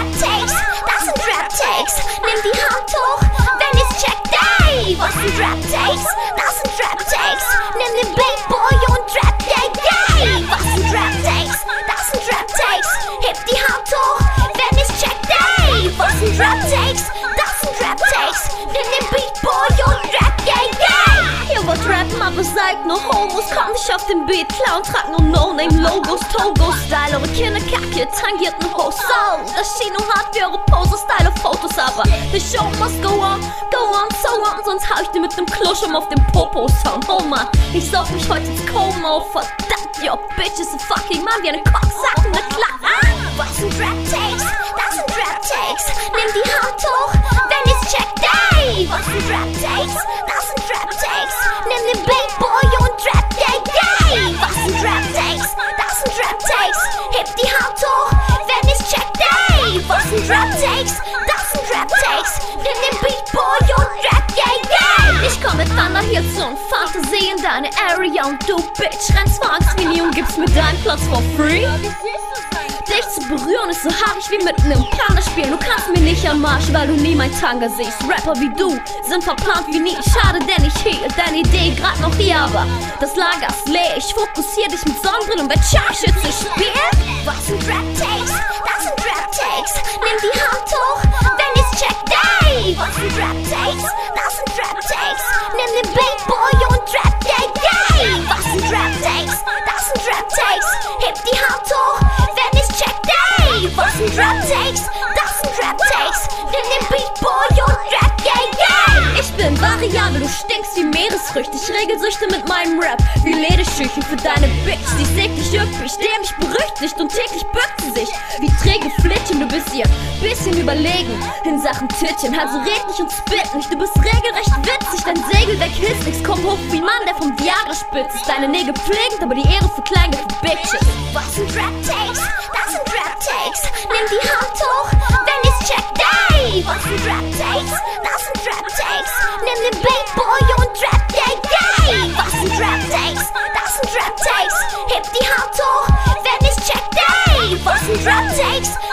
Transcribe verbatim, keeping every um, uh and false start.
Rap-Takes, das sind Rap-Takes. Nimm die Hand hoch, wenn ich's checkt, ey. Was sind Rap-Takes, das sind Rap-Takes. Nimm den Big Boy und rap, yay, yay. Was sind Rap-Takes, das sind Rap-Takes. Heb die Hand hoch, wenn ich's checkt, ey. Was sind Rap-Takes, das sind Rap-Takes. Nimm den Big Boy und rap, yay, yay. Ihr wollt rappen, aber seid nur Homos. Kommt nicht auf den Beat, klar und tragt nur No-Name-Logos. Togo-Style, eure Kinder kacke, tangierten Host. So, das Chino hat wie eure Pose-Style auf Fotos. Aber the show must go on, go on, so on. Sonst hau ich dir mit nem Kluschum auf dem Popo-Sound. Oh Mann, ich saug mich heute ins Koma. Oh verdammt, yo, Bitches, a fucking Mann wie eine Cocksack, ne klar. Was sind Rap-Takes, das sind Rap-Takes. Nimm die Hand hoch, wenn ich's checkt, ey. Was sind Rap-Takes, das sind Rap-Takes. Nimm den Big Boy und rap, yay, yay. Was sind Rap-Takes, das sind Rap-Takes. Heb die Hand hoch, wenn ich's checkt, ey. Was sind Rap-Takes, das sind Rap-Takes. Nimm den Big Boy und rap, yay, yay. Ich komm mit Thunder hier zu und Fantasie in deine Area. Und du, Bitch, rennst vor Angst wie nie und gibst mir deinen Platz for free. Dich zu berühren ist so haarig wie mit nem Panda spielen. Du kannst mir nicht am Marsch, weil du nie mein Tanga siehst. Rapper wie du sind verplant wie nie. Schade, denn ich hielt deine Idee grad noch hier, aber das Lager ist leer. Ich fokussier dich mit Sonnenbrille und werd Scharfschütze spielen. Was sind Rap-Takes, das sind Rap-Takes. Nimm die Hand hoch, wenn ich's checkt, ey. Was sind Rap-Takes, das sind Rap-Takes. Nimm den Big Boy und rap, yay, yay. Was sind Rap-Takes, das sind Rap-Takes. Heb die Hand hoch, wenn ich's checkt, ey. Was sind Rap-Takes, das sind Rap-Takes. Nimm den Big Boy und rap, yay, yay. Ich bin variabel, du stinkst wie Meeresfrüchte. Ich regel Süchte mit meinem Rap wie Lederschüchen für deine Bitch. Sie sägt dich üppig, dämlich berüchtigt und täglich bückt sie sich wie träge Flittchen. Du bist ihr bisschen überlegen in Sachen Tittchen. Also red nicht und spit nicht, du bist regelrecht witzig. Dein Segeldeck hilft nix, komm hoch wie Mann, der vom Viagra spitzt. Ist deine Nägel pflegend, aber die Ehre für kleine Bitches. Was sind Rap-Takes, das sind Rap-Takes. Nimm die Hand hoch, wenn ich's checkt, ey. Was sind Rap-Takes, das sind Rap-Takes. Nimm den Big Boy und rap, yay, yay. Was sind Rap-Takes, das sind Rap-Takes. Heb die Hand hoch, wenn ich's checkt, ey. Was sind Rap-Takes,